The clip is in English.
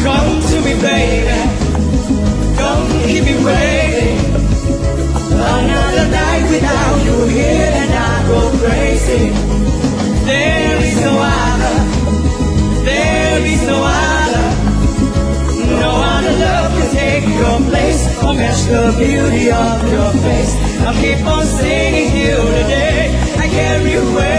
Come to me, baby. Don't keep me waiting. Another night without you here and I go crazy. There is no other. There is no other. No other love can take your place or match the beauty of your face. I'll keep on singing you today. I carry you away.